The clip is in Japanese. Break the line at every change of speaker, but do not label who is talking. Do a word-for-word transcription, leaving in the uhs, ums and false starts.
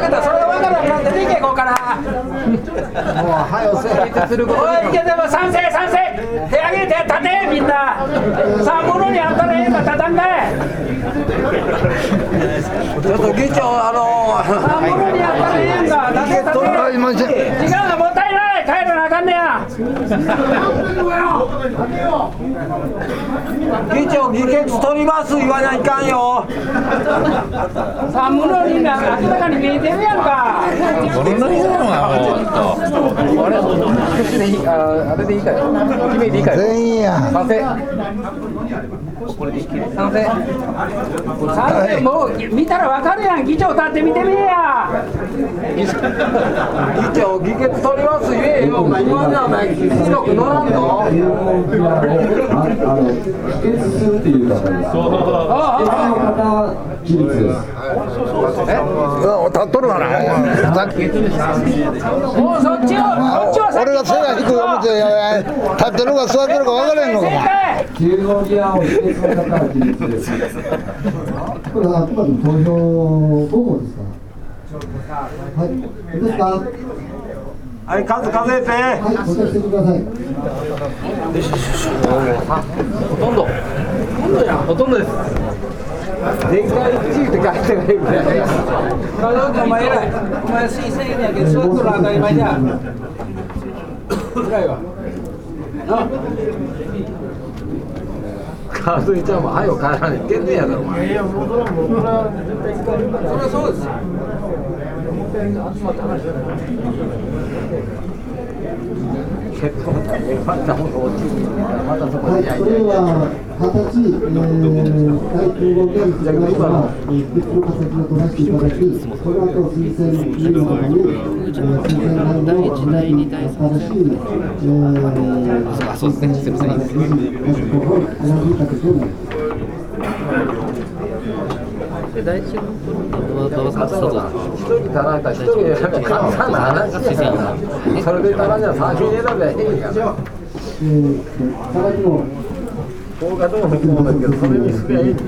分かったそれ分かるから出ていけここからもうはよ成立することおいいけでも賛成賛成手挙げて立てみんなさあ物にあったらええか立たんかいちょっと議長あのさあ物にあったらええんか立て立て時間がもったいない帰らなあかんねや議長議決取ります言わないかんよさあ物に明らかに見えてるやんか
そんなにそうなの
あれあれでいいかよ決めでいいかよ
全員や
賛成賛成賛成もう見たらわかるやん議長立って見てみえや議長議決取ります言えよお前言わんなお前記録乗らんの
否決するっていうか、そうそうそう。起立です。
立っとるわなさっき
もうそっちをそっちを
俺が背が低い思って立ってるか座ってるか分からへんのか
きゅう号議案を否決の方は起立です。これはあくまでも投票方法ですから。はい、いいですか。
はい数数えて
はい、答えてください。
ほとんどほとんどやほとんどです全会一致って書いてないぐらいお前偉いお前推薦やけど座っとる当たり前じゃ偉いわな川添ちゃんも早く帰らないけんねやだろお前いやもうそれはもうそれは絶対使うそれはそうですよ集まって話じゃない結構大変またもの落ちるまたそこで
はい、それは形、えー、第きゅう号議案につきましては、えー、別の形を取らせていただき、この後推薦委員の方に、えー、推薦案の新しい、えー、
あ、そうですね、すみません。
選び方となります。
第一のどうさせたぞ。
一人足らんか一人でなんか簡単な話やな。それで足らんじゃ三人選べばいいやん。
えー、さらにも
こうがどうもこうだけどそれにすりゃいい。